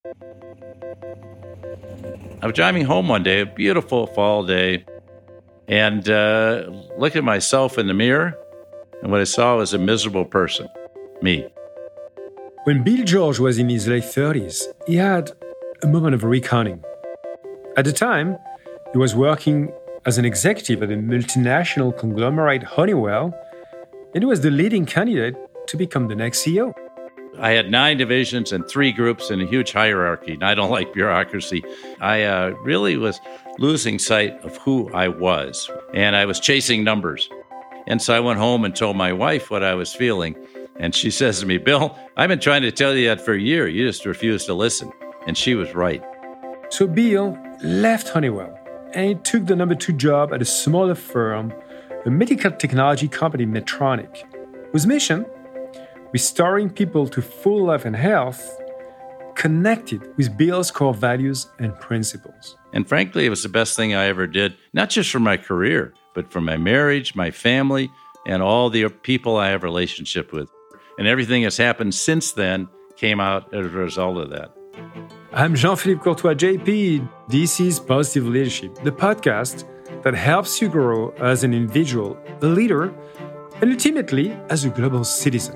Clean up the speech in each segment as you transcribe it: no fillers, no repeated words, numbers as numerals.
I was driving home one day, a beautiful fall day, and looked at myself in the mirror, and what I saw was a miserable person, me. When Bill George was in his late 30s, he had a moment of reckoning. At the time, he was working as an executive at a multinational conglomerate, Honeywell, and he was the leading candidate to become the next CEO. I had 9 divisions and 3 groups and a huge hierarchy, and I don't like bureaucracy. I really was losing sight of who I was, and I was chasing numbers. And so I went home and told my wife what I was feeling, and she says to me, "Bill, I've been trying to tell you that for a year. You just refuse to listen." And she was right. So Bill left Honeywell, and he took the number 2 job at a smaller firm, a medical technology company, Medtronic, whose mission, restoring people to full life and health, connected with Bill's core values and principles. And frankly, it was the best thing I ever did, not just for my career, but for my marriage, my family, and all the people I have a relationship with. And everything that's happened since then came out as a result of that. I'm Jean-Philippe Courtois, JP. This is Positive Leadership, the podcast that helps you grow as an individual, a leader, and ultimately as a global citizen.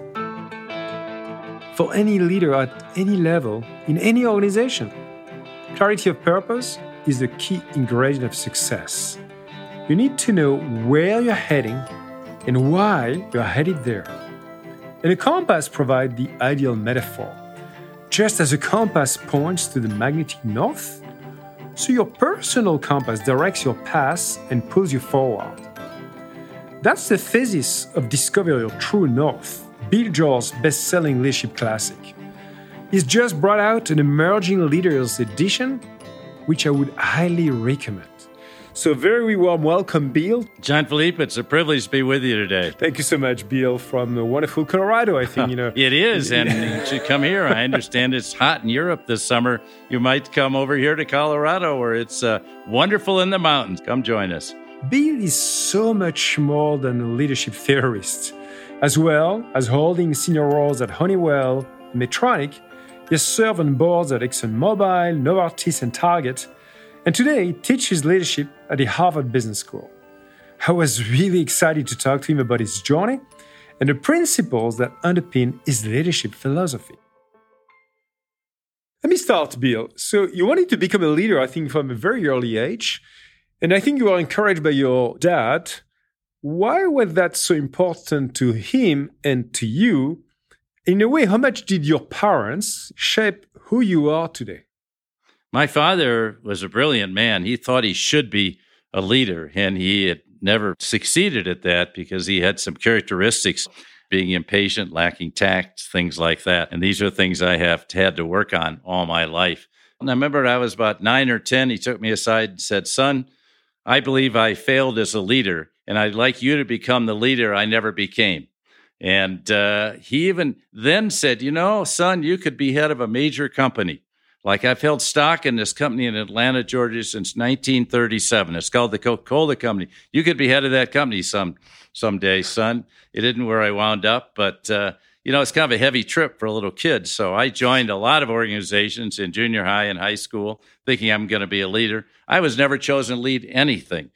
For any leader at any level, in any organization, clarity of purpose is the key ingredient of success. You need to know where you're heading and why you're headed there. And a compass provides the ideal metaphor. Just as a compass points to the magnetic north, so your personal compass directs your path and pulls you forward. That's the thesis of Discover Your True North, Bill George's best-selling leadership classic. He's just brought out an Emerging Leaders edition, which I would highly recommend. So very warm welcome, Bill. Jean-Philippe, it's a privilege to be with you today. Thank you so much, Bill, from the wonderful Colorado, I think. It is, and you should come here. I understand it's hot in Europe this summer. You might come over here to Colorado, where it's wonderful in the mountains. Come join us. Bill is so much more than a leadership theorist. As well as holding senior roles at Honeywell and Medtronic, he has served on boards at ExxonMobil, Novartis, and Target, and today he teaches leadership at the Harvard Business School. I was really excited to talk to him about his journey and the principles that underpin his leadership philosophy. Let me start, Bill. So you wanted to become a leader, I think, from a very early age, and I think you were encouraged by your dad. Why was that so important to him and to you? In a way, how much did your parents shape who you are today? My father was a brilliant man. He thought he should be a leader, and he had never succeeded at that because he had some characteristics, being impatient, lacking tact, things like that. And these are things I have had to work on all my life. And I remember I was about 9 or 10. He took me aside and said, "Son, I believe I failed as a leader, and I'd like you to become the leader I never became." And he even then said, "Son, you could be head of a major company. Like, I've held stock in this company in Atlanta, Georgia since 1937. It's called the Coca-Cola Company. You could be head of that company someday, son." It isn't where I wound up, but, it's kind of a heavy trip for a little kid. So I joined a lot of organizations in junior high and high school thinking I'm going to be a leader. I was never chosen to lead anything.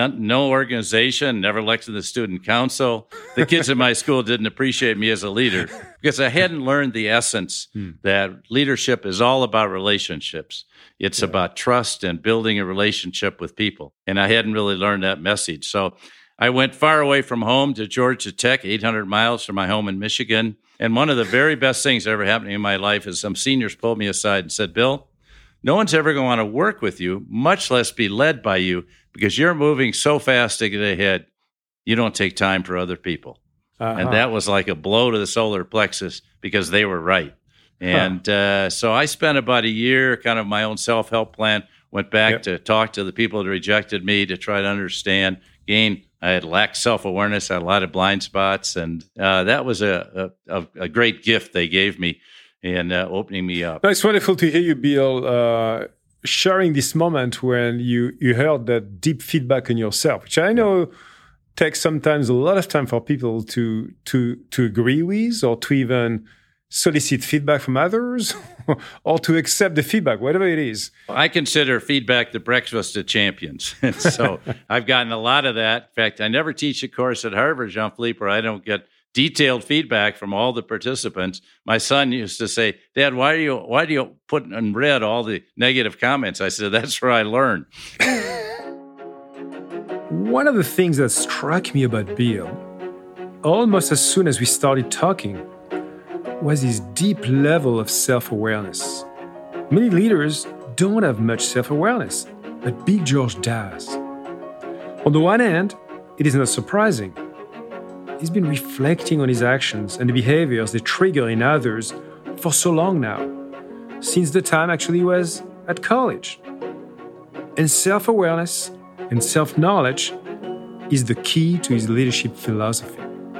No organization, never elected to the student council. The kids in my school didn't appreciate me as a leader because I hadn't learned the essence that leadership is all about relationships. It's about trust and building a relationship with people. And I hadn't really learned that message. So I went far away from home to Georgia Tech, 800 miles from my home in Michigan. And one of the very best things that ever happened in my life is some seniors pulled me aside and said, "Bill, no one's ever going to want to work with you, much less be led by you, because you're moving so fast to get ahead, you don't take time for other people." And that was like a blow to the solar plexus because they were right. And so I spent about a year, kind of my own self-help plan, went back to talk to the people that rejected me to try to understand. Again, I had lacked self-awareness, I had a lot of blind spots, and that was a great gift they gave me in opening me up. It's wonderful to hear you, Bill, sharing this moment when you heard that deep feedback on yourself, which I know takes sometimes a lot of time for people to agree with or to even solicit feedback from others or to accept the feedback, whatever it is? I consider feedback the breakfast of champions. And so I've gotten a lot of that. In fact, I never teach a course at Harvard, Jean-Philippe, where I don't get detailed feedback from all the participants. My son used to say, Dad, why do you put in red all the negative comments? I said, that's where I learn. One of the things that struck me about Bill, almost as soon as we started talking, was his deep level of self-awareness. Many leaders don't have much self-awareness, but Big George does. On the one hand, it is not surprising. He's been reflecting on his actions and the behaviors they trigger in others for so long now, since the time actually he was at college. And self-awareness and self-knowledge is the key to his leadership philosophy.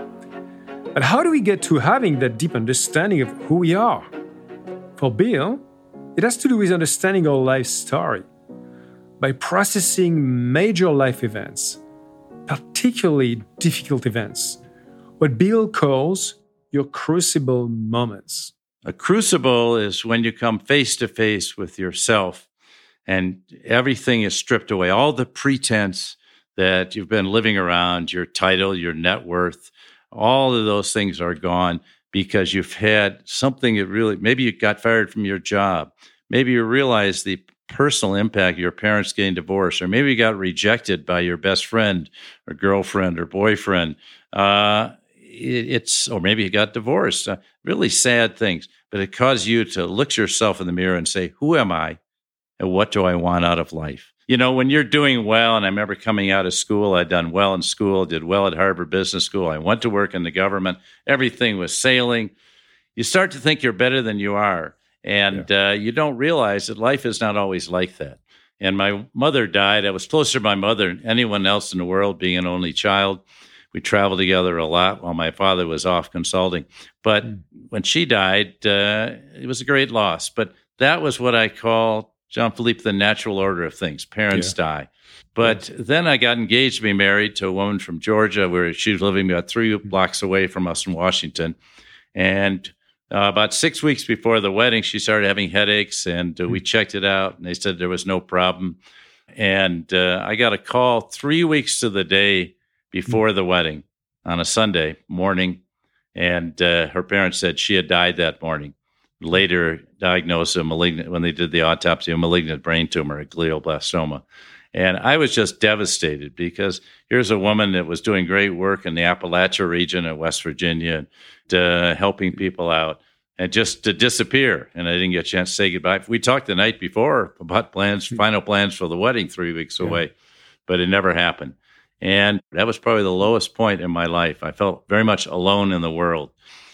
But how do we get to having that deep understanding of who we are? For Bill, it has to do with understanding our life story. By processing major life events, particularly difficult events, what Bill calls your crucible moments. A crucible is when you come face to face with yourself and everything is stripped away. All the pretense that you've been living around, your title, your net worth, all of those things are gone because you've had something that really, maybe you got fired from your job. Maybe you realize the personal impact of your parents getting divorced, or maybe you got rejected by your best friend or girlfriend or boyfriend. Or maybe you got divorced. Really sad things. But it caused you to look yourself in the mirror and say, who am I and what do I want out of life? You know, when you're doing well, and I remember coming out of school, I'd done well in school, did well at Harvard Business School. I went to work in the government. Everything was sailing. You start to think you're better than you are. And you don't realize that life is not always like that. And my mother died. I was closer to my mother than anyone else in the world, being an only child. We traveled together a lot while my father was off consulting. But when she died, it was a great loss. But that was what I call, Jean-Philippe, the natural order of things. Parents die. But then I got engaged to be married to a woman from Georgia, where she was living about 3 blocks away from us in Washington. And about 6 weeks before the wedding, she started having headaches, and we checked it out, and they said there was no problem. And I got a call 3 weeks to the day before the wedding on a Sunday morning, and her parents said she had died that morning. Later diagnosed a malignant, when they did the autopsy, a malignant brain tumor, a glioblastoma. And I was just devastated because here's a woman that was doing great work in the Appalachia region of West Virginia, and, helping people out, and just to disappear. And I didn't get a chance to say goodbye. We talked the night before about final plans for the wedding 3 weeks away, but it never happened. And that was probably the lowest point in my life. I felt very much alone in the world.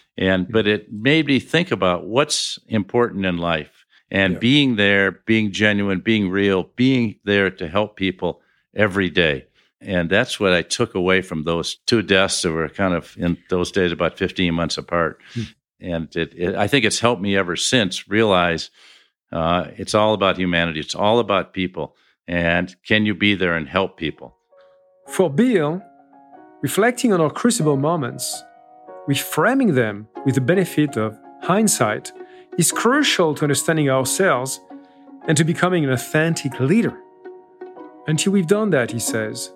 But it made me think about what's important in life, and being there, being genuine, being real, being there to help people every day. And that's what I took away from those 2 deaths that were kind of in those days about 15 months apart. And I think it's helped me ever since realize it's all about humanity. It's all about people. And can you be there and help people? For Bill, reflecting on our crucible moments, reframing them with the benefit of hindsight is crucial to understanding ourselves and to becoming an authentic leader. Until we've done that, he says,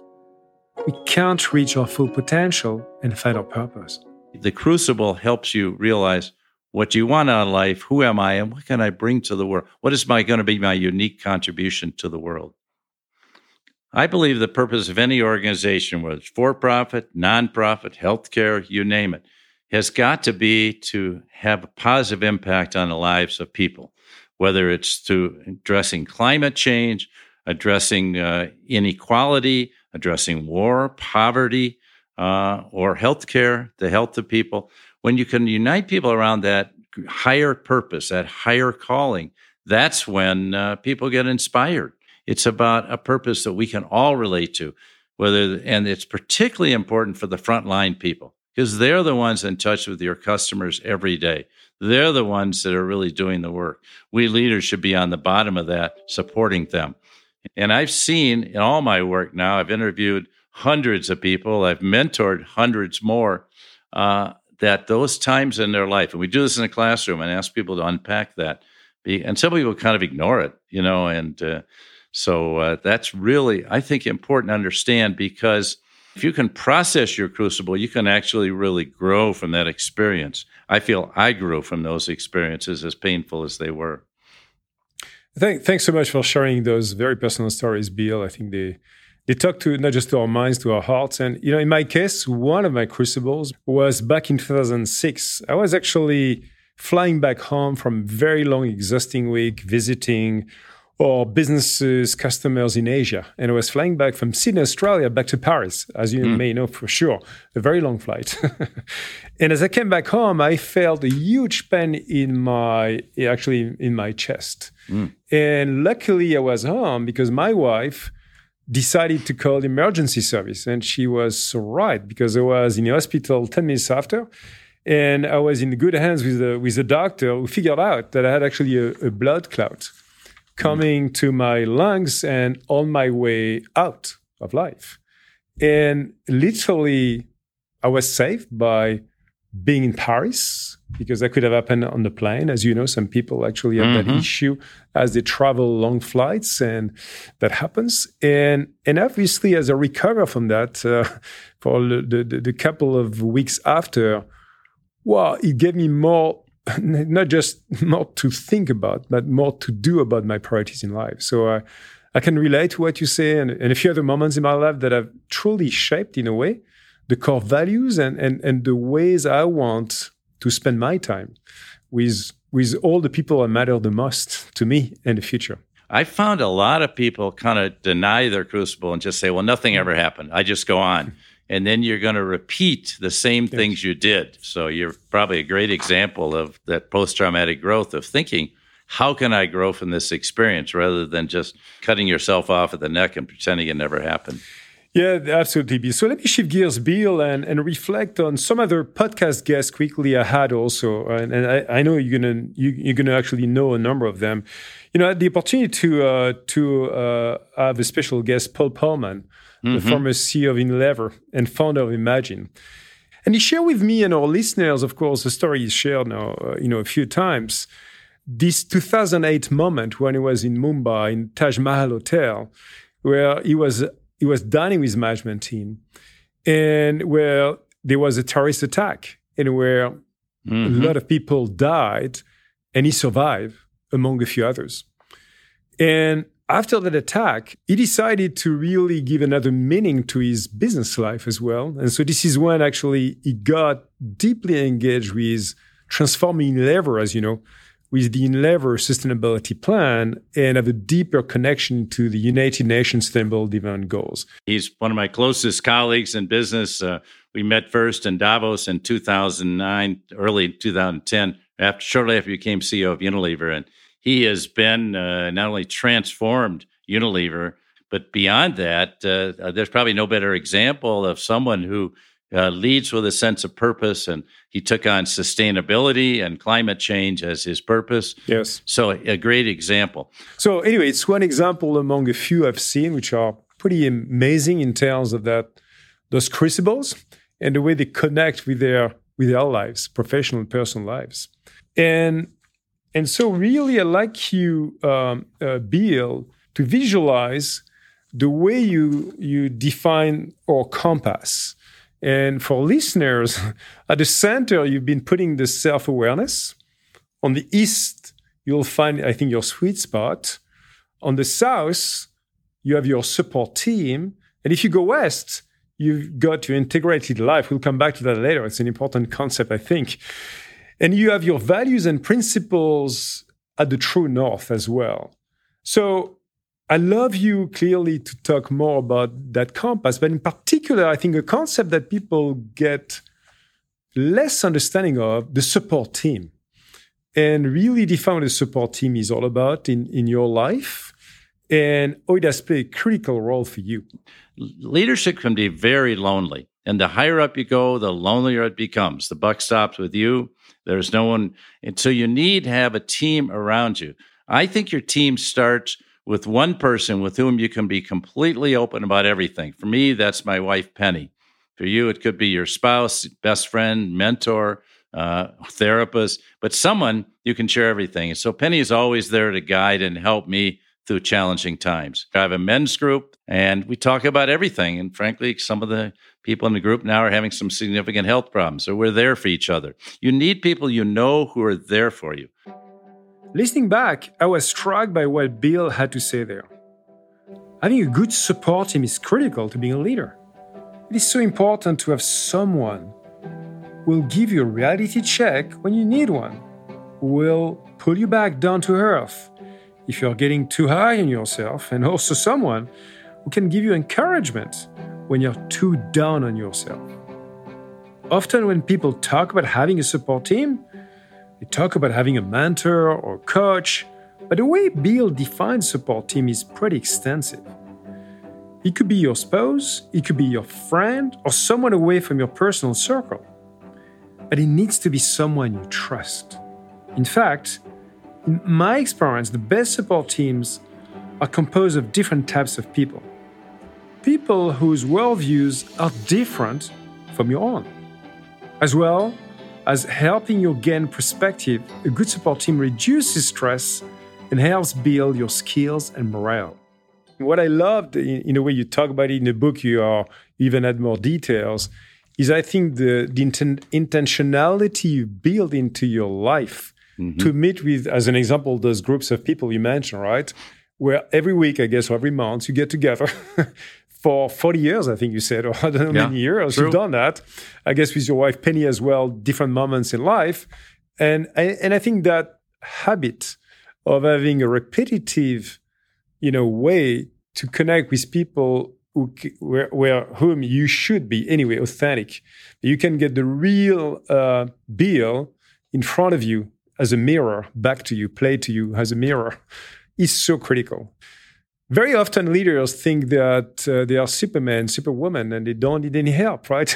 we can't reach our full potential and find our purpose. The crucible helps you realize what you want out of life, who am I, and what can I bring to the world? What is going to be my unique contribution to the world? I believe the purpose of any organization, whether it's for-profit, nonprofit, healthcare, you name it, has got to be to have a positive impact on the lives of people, whether it's through addressing climate change, addressing inequality, addressing war, poverty, or healthcare, the health of people. When you can unite people around that higher purpose, that higher calling, that's when people get inspired. It's about a purpose that we can all relate to, and it's particularly important for the frontline people, because they're the ones in touch with your customers every day. They're the ones that are really doing the work. We leaders should be on the bottom of that, supporting them. And I've seen in all my work now, I've interviewed hundreds of people, I've mentored hundreds more, that those times in their life, and we do this in the classroom and ask people to unpack that, and some people kind of ignore it, and so that's really, I think, important to understand, because if you can process your crucible, you can actually really grow from that experience. I feel I grew from those experiences, as painful as they were. Thanks so much for sharing those very personal stories, Bill. I think they talk to not just to our minds, to our hearts. And, in my case, one of my crucibles was back in 2006. I was actually flying back home from a very long, exhausting week, visiting our businesses, customers in Asia. And I was flying back from Sydney, Australia, back to Paris, as you may know for sure, a very long flight. And as I came back home, I felt a huge pain in my chest. And luckily I was home because my wife decided to call the emergency service. And she was so right, because I was in the hospital 10 minutes after. And I was in good hands with the doctor, who figured out that I had actually a blood clot coming to my lungs and on my way out of life. And literally, I was saved by being in Paris, because that could have happened on the plane. As you know, some people actually have that issue as they travel long flights, and that happens. And obviously, as I recover from that, for the couple of weeks after, it gave me more, not just more to think about, but more to do about my priorities in life. So I can relate to what you say, and a few other moments in my life that have truly shaped, in a way, the core values and the ways I want to spend my time with all the people that matter the most to me in the future. I found a lot of people kind of deny their crucible and just say, well, nothing ever happened. I just go on. And then you're going to repeat the same things you did. So you're probably a great example of that post-traumatic growth of thinking, how can I grow from this experience, rather than just cutting yourself off at the neck and pretending it never happened. Yeah, absolutely. So let me shift gears, Bill, and reflect on some other podcast guests quickly I had also. And I know you're gonna actually know a number of them. I had the opportunity to have a special guest, Paul Polman, the former CEO of Unilever and founder of Imagine. And he shared with me and our listeners, of course, the story he's shared now, a few times, this 2008 moment when he was in Mumbai, in Taj Mahal Hotel, where he was dining with his management team, and where there was a terrorist attack, and where a lot of people died, and he survived, among a few others. And after that attack, he decided to really give another meaning to his business life as well. And so this is when actually he got deeply engaged with transforming Unilever, as you know, with the Unilever Sustainability Plan, and have a deeper connection to the United Nations Sustainable Development Goals. He's one of my closest colleagues in business. We met first in Davos in 2009, early 2010, shortly after he became CEO of Unilever. And he has been not only transformed Unilever, but beyond that, there's probably no better example of someone who leads with a sense of purpose, and he took on sustainability and climate change as his purpose. Yes. So a great example. So anyway, it's one example among a few I've seen, which are pretty amazing in terms of those crucibles and the way they connect with their lives, professional and personal lives. And so really, I'd like you, Bill, to visualize the way you define our compass. And for listeners, at the center, you've been putting the self-awareness. On the east, you'll find, I think, your sweet spot. On the south, you have your support team. And if you go west, you've got your integrated life. We'll come back to that later. It's an important concept, I think. And you have your values and principles at the true north as well. So I love you clearly to talk more about that compass, but in particular, I think a concept that people get less understanding of, the support team, and really define what the support team is all about in your life, and how it has played a critical role for you. Leadership can be very lonely, and the higher up you go, the lonelier it becomes. The buck stops with you. There's no one, and so you need to have a team around you. I think your team starts with one person with whom you can be completely open about everything. For me, that's my wife, Penny. For you, it could be your spouse, best friend, mentor, therapist, but someone you can share everything. So Penny is always there to guide and help me through challenging times. I have a men's group, and we talk about everything. And frankly, some of the people in the group now are having some significant health problems, so we're there for each other. You need people you know who are there for you. Listening back, I was struck by what Bill had to say there. Having a good support team is critical to being a leader. It is so important to have someone who will give you a reality check when you need one, who will pull you back down to earth if you're getting too high on yourself, and also someone who can give you encouragement when you're too down on yourself. Often when people talk about having a support team, they talk about having a mentor or coach, but the way Bill defines support team is pretty extensive. It could be your spouse, it could be your friend, or someone away from your personal circle. But it needs to be someone you trust. In fact, in my experience, the best support teams are composed of different types of people. People whose worldviews are different from your own. As well as helping you gain perspective, a good support team reduces stress and helps build your skills and morale. What I loved in the way you talk about it in the book, you even add more details, is I think the intentionality you build into your life to meet with, as an example, those groups of people you mentioned, right? Where every week, I guess, or every month, you get together for 40 years, I think you said, or I don't know, many years. True. You've done that. I guess with your wife, Penny, as well, different moments in life. And I think that habit of having a repetitive, way to connect with people whom you should be anyway authentic. You can get the real Bill in front of you as a mirror, back to you, play to you as a mirror, is so critical. Very often leaders think that they are Superman, Superwoman, and they don't need any help, right?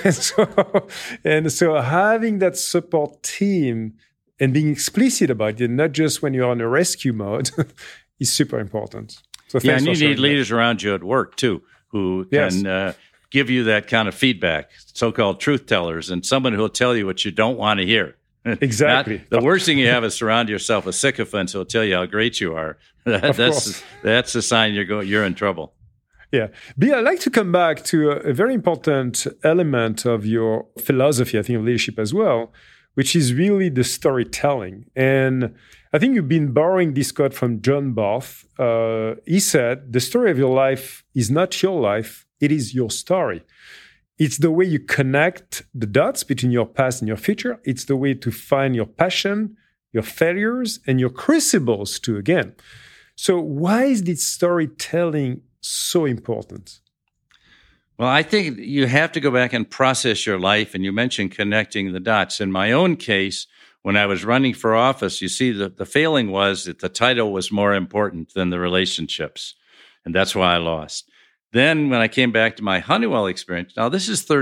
And so having that support team and being explicit about it, not just when you're on a rescue mode, is super important. So and you need leaders around you at work too, who can give you that kind of feedback, so-called truth tellers, and someone who will tell you what you don't want to hear. Exactly. The worst thing you have is surround yourself with sycophants who will tell you how great you are. That's a sign you're in trouble. Yeah. Bill, I'd like to come back to a very important element of your philosophy, I think, of leadership as well, which is really the storytelling. And I think you've been borrowing this quote from John Barth. He said, "The story of your life is not your life, it is your story." It's the way you connect the dots between your past and your future. It's the way to find your passion, your failures, and your crucibles too, again. So why is this storytelling so important? Well, I think you have to go back and process your life. And you mentioned connecting the dots. In my own case, when I was running for office, you see, the failing was that the title was more important than the relationships. And that's why I lost. Then when I came back to my Honeywell experience, now this is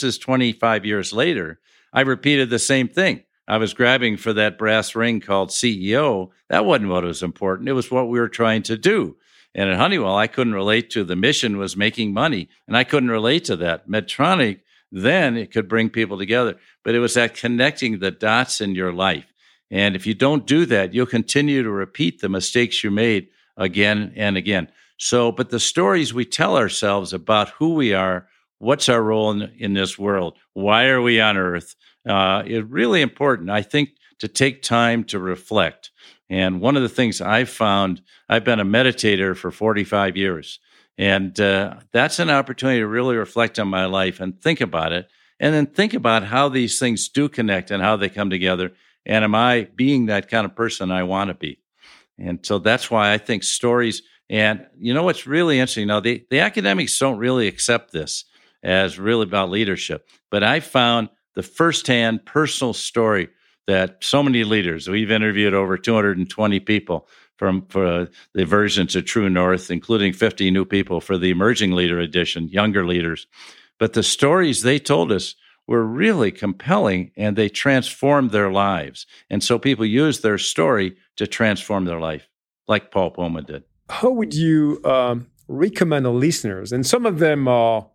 25 years later, I repeated the same thing. I was grabbing for that brass ring called CEO. That wasn't what was important. It was what we were trying to do. And at Honeywell, I couldn't relate to the mission was making money, and I couldn't relate to that. Medtronic, then it could bring people together, but it was that connecting the dots in your life. And if you don't do that, you'll continue to repeat the mistakes you made again and again. So, but the stories we tell ourselves about who we are, what's our role in this world, why are we on Earth, is really important, I think, to take time to reflect. And one of the things I've found, I've been a meditator for 45 years, and that's an opportunity to really reflect on my life and think about it, and then think about how these things do connect and how they come together, and am I being that kind of person I want to be? And so that's why I think stories. And you know what's really interesting? Now, the academics don't really accept this as really about leadership. But I found the firsthand personal story that so many leaders, we've interviewed over 220 people for the versions of True North, including 50 new people for the Emerging Leader Edition, younger leaders. But the stories they told us were really compelling, and they transformed their lives. And so people use their story to transform their life, like Paul Poma did. How would you recommend our listeners? And some of them are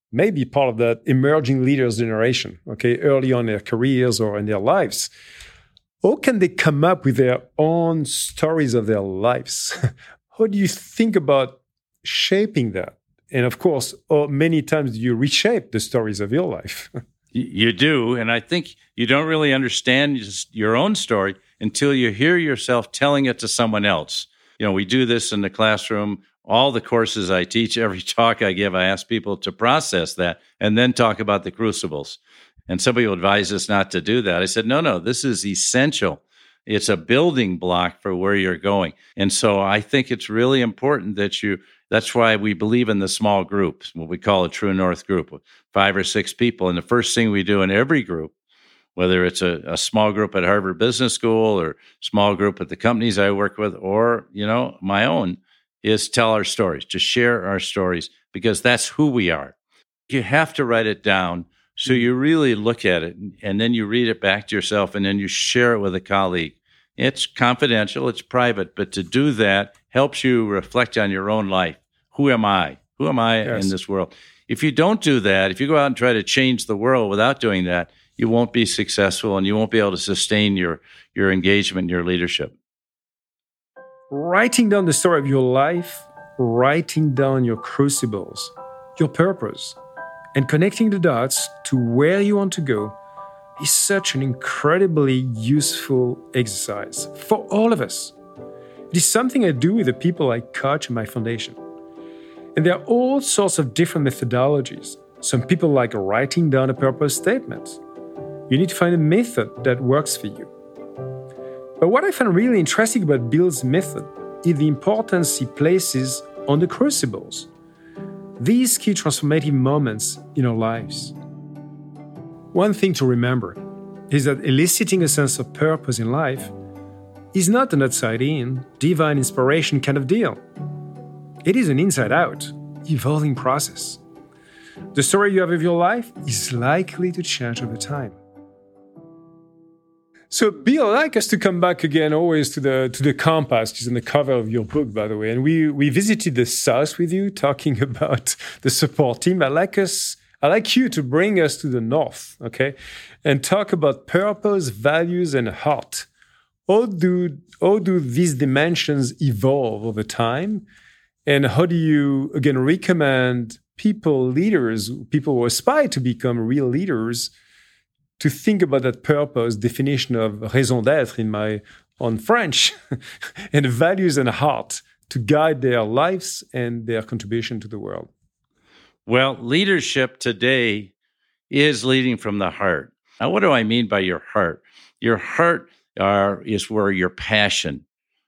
may be part of that emerging leaders generation, okay, early on in their careers or in their lives. How can they come up with their own stories of their lives? How do you think about shaping that? And of course, many times you reshape the stories of your life. You do. And I think you don't really understand your own story until you hear yourself telling it to someone else. We do this in the classroom. All the courses I teach, every talk I give, I ask people to process that and then talk about the crucibles. And some people advise us not to do that. I said, no, this is essential. It's a building block for where you're going. And so I think it's really important that's why we believe in the small groups, what we call a True North group, 5 or 6 people. And the first thing we do in every group, whether it's a small group at Harvard Business School or small group at the companies I work with or, my own, is tell our stories, to share our stories, because that's who we are. You have to write it down so you really look at it and then you read it back to yourself and then you share it with a colleague. It's confidential, it's private, but to do that helps you reflect on your own life. Who am I? Who am I in this world? If you don't do that, if you go out and try to change the world without doing that, you won't be successful and you won't be able to sustain your engagement and your leadership. Writing down the story of your life, writing down your crucibles, your purpose, and connecting the dots to where you want to go is such an incredibly useful exercise for all of us. It is something I do with the people I coach in my foundation. And there are all sorts of different methodologies. Some people like writing down a purpose statement. You need to find a method that works for you. But what I find really interesting about Bill's method is the importance he places on the crucibles, these key transformative moments in our lives. One thing to remember is that eliciting a sense of purpose in life is not an outside-in, divine inspiration kind of deal. It is an inside-out, evolving process. The story you have of your life is likely to change over time. So, Bill, I'd like us to come back again always to the compass, which is on the cover of your book, by the way. And we visited the South with you, talking about the support team. I'd like you to bring us to the North, okay, and talk about purpose, values, and heart. How do these dimensions evolve over time? And how do you, again, recommend leaders, people who aspire to become real leaders, to think about that purpose, definition of raison d'être on French, and values and heart to guide their lives and their contribution to the world? Well, leadership today is leading from the heart. Now, what do I mean by your heart? Your heart is where your passion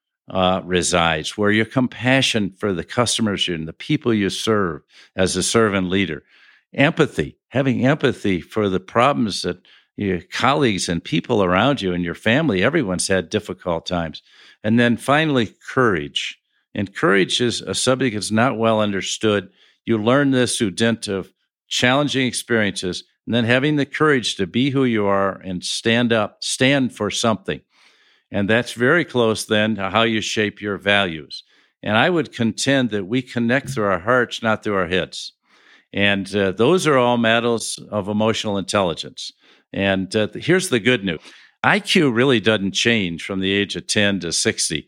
resides, where your compassion for the customers and the people you serve as a servant leader. Empathy, having empathy for the problems that your colleagues and people around you and your family, everyone's had difficult times. And then finally, courage. And courage is a subject that's not well understood. You learn this through dint of challenging experiences, and then having the courage to be who you are and stand for something. And that's very close then to how you shape your values. And I would contend that we connect through our hearts, not through our heads. And those are all matters of emotional intelligence. And here's the good news. IQ really doesn't change from the age of 10 to 60.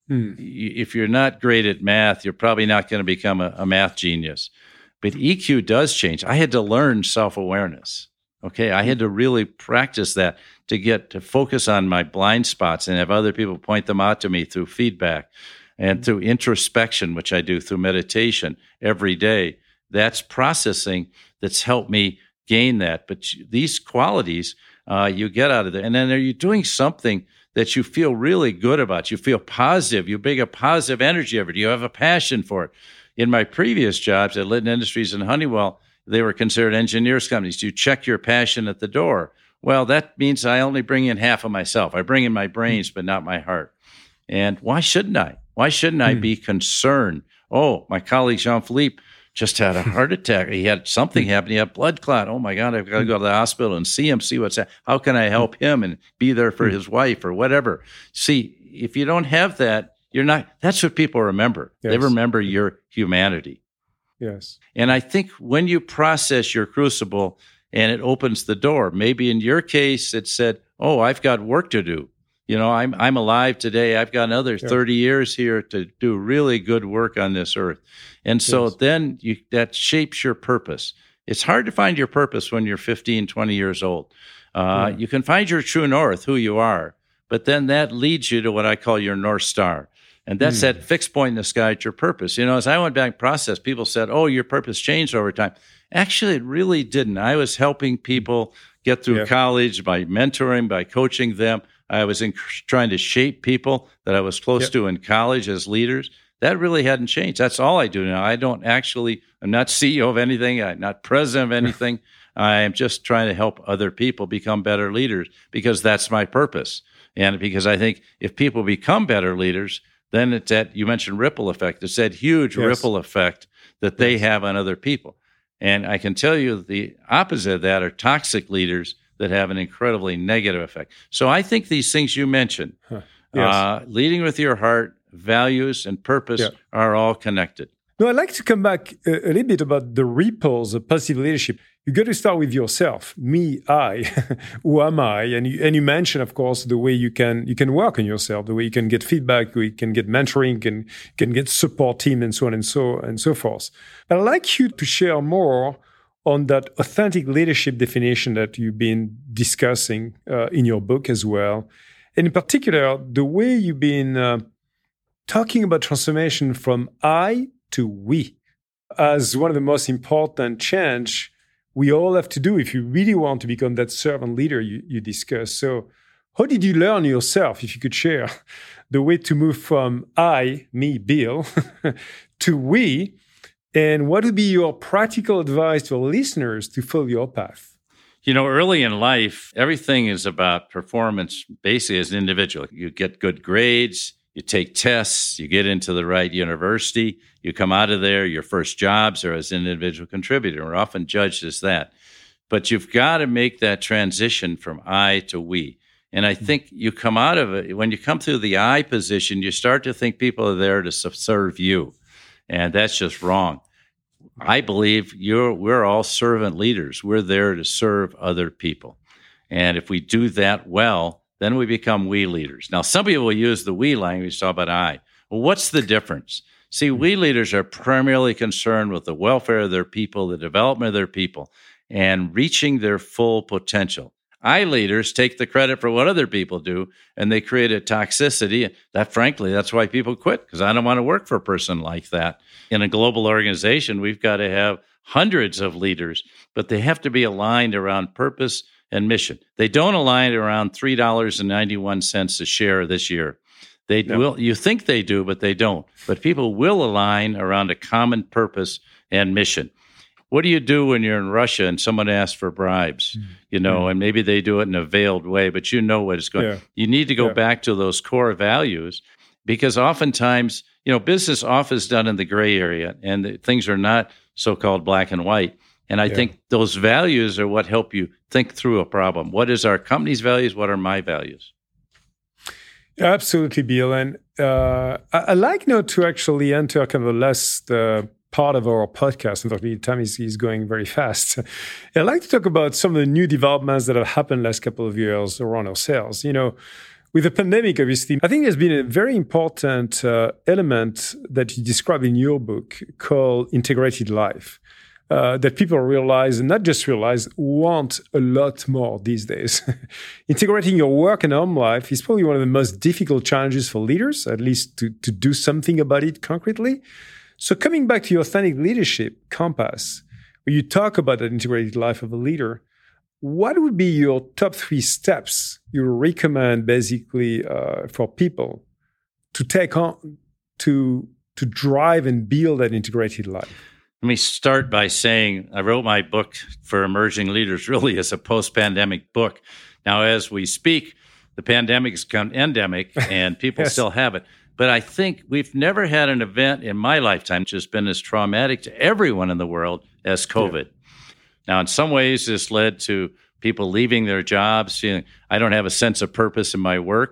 If you're not great at math, you're probably not going to become a math genius. But EQ does change. I had to learn self-awareness. Okay, I had to really practice that to get to focus on my blind spots and have other people point them out to me through feedback and through introspection, which I do through meditation every day. That's processing that's helped me gain that. But these qualities you get out of there. And then are you doing something that you feel really good about? You feel positive. You bring a positive energy over it. You have a passion for it. In my previous jobs at Litton Industries and Honeywell, they were considered engineers companies. You check your passion at the door. Well, that means I only bring in half of myself. I bring in my brains, but not my heart. And why shouldn't I? Why shouldn't I be concerned? Oh, my colleague Jean-Philippe just had a heart attack. He had something happen. He had blood clot. Oh, my God, I've got to go to the hospital and see him, see what's happening. How can I help him and be there for his wife or whatever? See, if you don't have that, you're not. That's what people remember. Yes. They remember your humanity. Yes. And I think when you process your crucible and it opens the door, maybe in your case, it said, oh, I've got work to do. I'm alive today. I've got another 30 years here to do really good work on this earth. And so then that shapes your purpose. It's hard to find your purpose when you're 15, 20 years old. You can find your true north, who you are, but then that leads you to what I call your North Star. And that's that fixed point in the sky at your purpose. As I went back and processed, people said, oh, your purpose changed over time. Actually, it really didn't. I was helping people get through college by mentoring, by coaching them. I was trying to shape people that I was close to in college as leaders. That really hadn't changed. That's all I do now. I'm not CEO of anything. I'm not president of anything. I am just trying to help other people become better leaders because that's my purpose. And because I think if people become better leaders, then it's that, you mentioned ripple effect. It's that huge ripple effect that they have on other people. And I can tell you the opposite of that are toxic leaders that have an incredibly negative effect. So I think these things you mentioned, leading with your heart, values, and purpose are all connected. No, I'd like to come back a little bit about the ripples of positive leadership. You got to start with yourself. Me, I, who am I? And you mentioned, of course, the way you can work on yourself, the way you can get feedback, the way you can get mentoring, can get support team, and so on and so forth. But I'd like you to share more on that authentic leadership definition that you've been discussing in your book as well, and in particular the way you've been talking about transformation from I to we as one of the most important change we all have to do if you really want to become that servant leader you discussed. So how did you learn yourself, if you could share, the way to move from I, me, Bill, to we, and what would be your practical advice to our listeners to follow your path? Early in life, everything is about performance, basically as an individual. You get good grades, you take tests, you get into the right university, you come out of there, your first jobs are as an individual contributor. We're often judged as that. But you've got to make that transition from I to we. And I think you come out of it, when you come through the I position, you start to think people are there to serve you. And that's just wrong. I believe we're all servant leaders. We're there to serve other people. And if we do that well, then we become we leaders. Now, some people will use the we language, talk about I. Well, what's the difference? See, we leaders are primarily concerned with the welfare of their people, the development of their people, and reaching their full potential. I leaders take the credit for what other people do, and they create a toxicity. That's why people quit, because I don't want to work for a person like that. In a global organization, we've got to have hundreds of leaders, but they have to be aligned around purpose and mission. They don't align around $3.91 a share this year. They will. You think they do, but they don't. But people will align around a common purpose and mission. What do you do when you're in Russia and someone asks for bribes? And maybe they do it in a veiled way, but what it's going. You need to go back to those core values, because oftentimes, business often is done in the gray area, and things are not so-called black and white. And I think those values are what help you think through a problem. What is our company's values? What are my values? Absolutely, Bill. And I like now to actually enter kind of the last part of our podcast. Unfortunately, time is going very fast. I'd like to talk about some of the new developments that have happened last couple of years around ourselves. With the pandemic, obviously, I think there's been a very important element that you describe in your book called integrated life. That people realize, and not just realize, want a lot more these days. Integrating your work and home life is probably one of the most difficult challenges for leaders, at least to do something about it concretely. So coming back to your authentic leadership compass, where you talk about that integrated life of a leader, what would be your top 3 steps you recommend basically for people to take on to drive and build that integrated life? Let me start by saying I wrote my book for emerging leaders really as a post-pandemic book. Now, as we speak, the pandemic has become endemic and people still have it. But I think we've never had an event in my lifetime which has been as traumatic to everyone in the world as COVID. Now, in some ways, this led to people leaving their jobs, feeling, I don't have a sense of purpose in my work.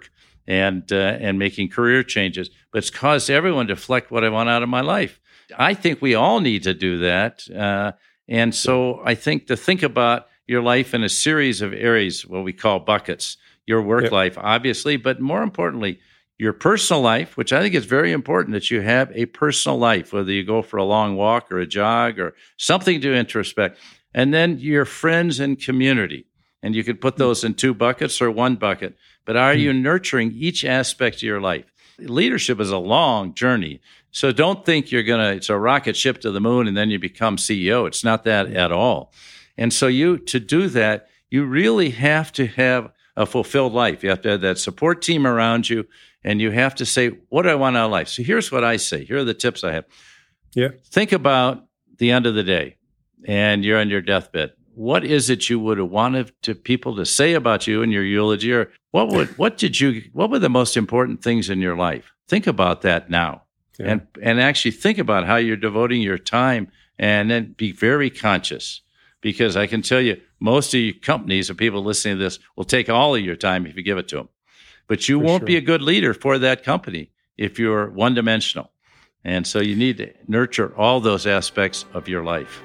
and making career changes. But it's caused everyone to reflect what I want out of my life. I think we all need to do that. And so I think to think about your life in a series of areas, what we call buckets, your work life, obviously, but more importantly, your personal life, which I think is very important that you have a personal life, whether you go for a long walk or a jog or something to introspect, and then your friends and community. And you could put those in two buckets or one bucket. But are you nurturing each aspect of your life? Leadership is a long journey. So don't think it's a rocket ship to the moon and then you become CEO. It's not that at all. And so to do that, you really have to have a fulfilled life. You have to have that support team around you, and you have to say, what do I want out of life? So here's what I say. Here are the tips I have. Yeah. Think about the end of the day, and you're on your deathbed. What is it you would have wanted people to say about you in your eulogy? Or what were the most important things in your life? Think about that now. Yeah. And actually think about how you're devoting your time, and then be very conscious. Because I can tell you, most of your companies or people listening to this will take all of your time if you give it to them. But you won't be a good leader for that company if you're one-dimensional. And so you need to nurture all those aspects of your life.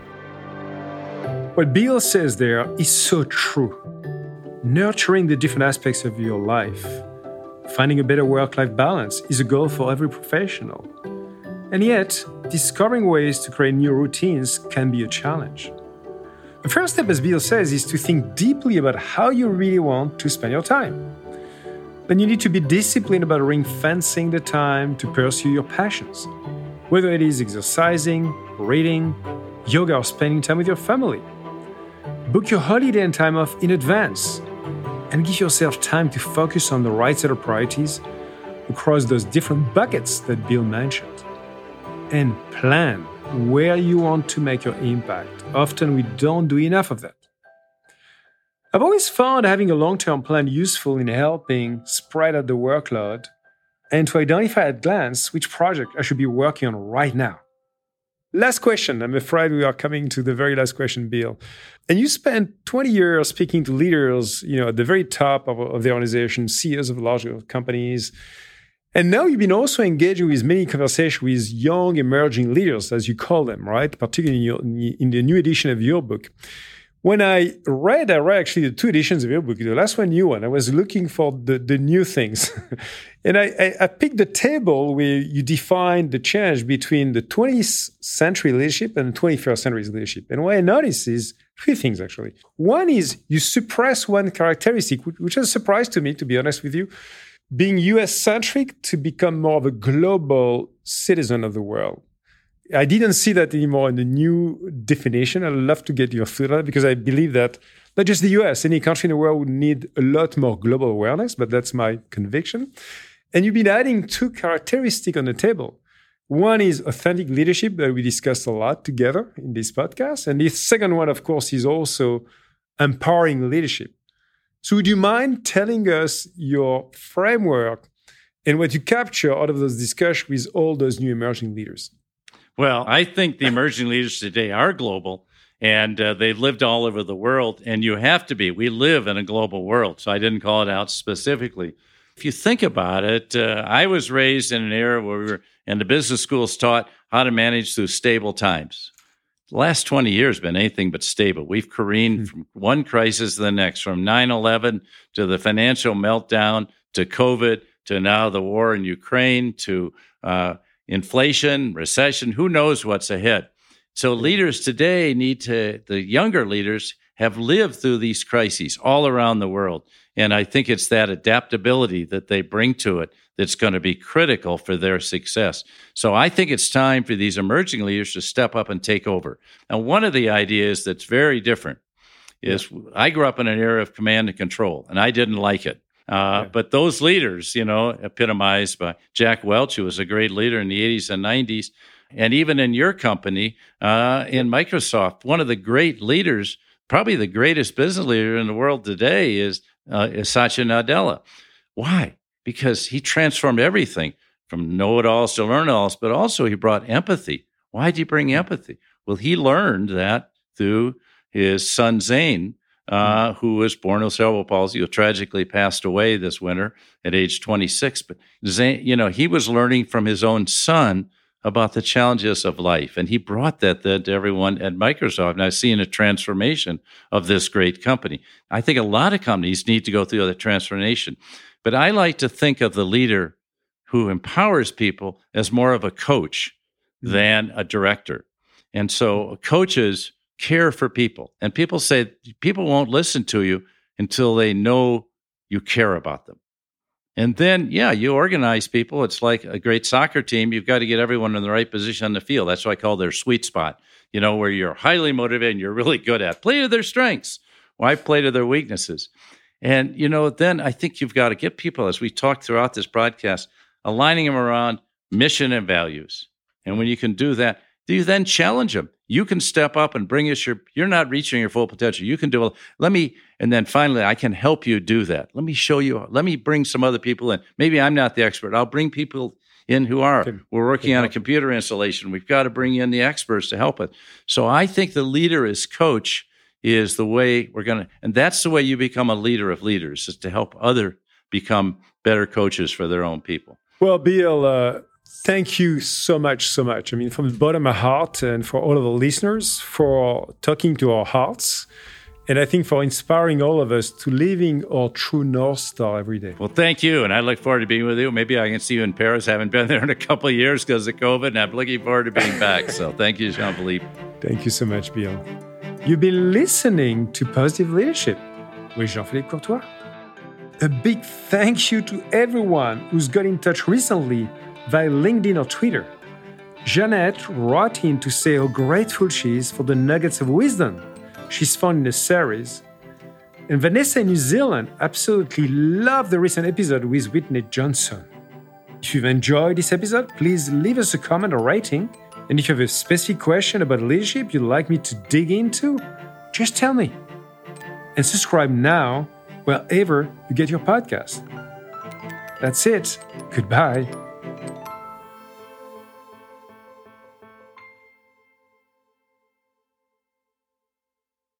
What Bill says there is so true. Nurturing the different aspects of your life, finding a better work-life balance is a goal for every professional. And yet, discovering ways to create new routines can be a challenge. The first step, as Bill says, is to think deeply about how you really want to spend your time. Then you need to be disciplined about ring-fencing the time to pursue your passions, whether it is exercising, reading, yoga, or spending time with your family. Book your holiday and time off in advance, and give yourself time to focus on the right set of priorities across those different buckets that Bill mentioned. And plan where you want to make your impact. Often we don't do enough of that. I've always found having a long-term plan useful in helping spread out the workload and to identify at a glance which project I should be working on right now. Last question. I'm afraid we are coming to the very last question, Bill. And you spent 20 years speaking to leaders, at the very top of the organization, CEOs of larger companies. And now you've been also engaging with many conversations with young emerging leaders, as you call them, right? Particularly in the new edition of your book. When I read actually the two editions of your book, the last one, new one, I was looking for the new things. And I picked the table where you define the change between the 20th century leadership and the 21st century leadership. And what I noticed is three things, actually. One is you suppress one characteristic, which is a surprise to me, to be honest with you, being US-centric to become more of a global citizen of the world. I didn't see that anymore in the new definition. I'd love to get your thought on it because I believe that not just the US, any country in the world would need a lot more global awareness, but that's my conviction. And you've been adding two characteristics on the table. One is authentic leadership that we discussed a lot together in this podcast. And the second one, of course, is also empowering leadership. So would you mind telling us your framework and what you capture out of those discussions with all those new emerging leaders? Well, I think the emerging leaders today are global, and they've lived all over the world, and you have to be. We live in a global world, so I didn't call it out specifically. If you think about it, I was raised in an era where and the business schools taught how to manage through stable times. The last 20 years have been anything but stable. We've careened from one crisis to the next, from 9/11 to the financial meltdown to COVID to now the war in Ukraine to inflation, recession. Who knows what's ahead? So leaders today the younger leaders have lived through these crises all around the world. And I think it's that adaptability that they bring to it that's going to be critical for their success. So I think it's time for these emerging leaders to step up and take over. And one of the ideas that's very different is I grew up in an era of command and control, and I didn't like it. But those leaders, epitomized by Jack Welch, who was a great leader in the 80s and 90s, and even in your company, in Microsoft, one of the great leaders, probably the greatest business leader in the world today is Satya Nadella. Why? Because he transformed everything from know-it-alls to learn-it-alls, but also he brought empathy. Why did he bring empathy? Well, he learned that through his son Zane, who was born with cerebral palsy, who tragically passed away this winter at age 26. But, he was learning from his own son about the challenges of life. And he brought that then to everyone at Microsoft. And I've seen a transformation of this great company. I think a lot of companies need to go through that transformation. But I like to think of the leader who empowers people as more of a coach than a director. And so coaches care for people. And people say people won't listen to you until they know you care about them. And then, you organize people. It's like a great soccer team. You've got to get everyone in the right position on the field. That's what I call their sweet spot, where you're highly motivated and you're really good at. Play to their strengths. Why play to their weaknesses? And, then I think you've got to get people, as we talked throughout this broadcast, aligning them around mission and values. And when you can do that, you then challenge them. You can step up and bring us you're not reaching your full potential. You can do it. And then finally, I can help you do that. Let me show you. Let me bring some other people in. Maybe I'm not the expert. I'll bring people in who are. We're working on a computer installation. We've got to bring in the experts to help us. So I think the leader as coach is the way and that's the way you become a leader of leaders, is to help others become better coaches for their own people. Well, Bill, thank you so much. I mean, from the bottom of my heart, and for all of the listeners, for talking to our hearts. And I think for inspiring all of us to living our true North Star every day. Well, thank you. And I look forward to being with you. Maybe I can see you in Paris. I haven't been there in a couple of years because of COVID, and I'm looking forward to being back. So thank you, Jean-Philippe. Thank you so much, Bill. You've been listening to Positive Leadership with Jean-Philippe Courtois. A big thank you to everyone who's got in touch recently via LinkedIn or Twitter. Jeanette wrote in to say how grateful she is for the nuggets of wisdom she's found in the series. And Vanessa in New Zealand absolutely loved the recent episode with Whitney Johnson. If you've enjoyed this episode, please leave us a comment or rating. And if you have a specific question about leadership you'd like me to dig into, just tell me. And subscribe now wherever you get your podcast. That's it. Goodbye.